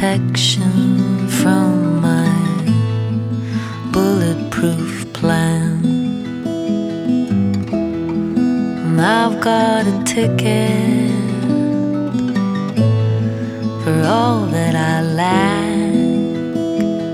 protection from my bulletproof plan. And I've got a ticket for all that I lack.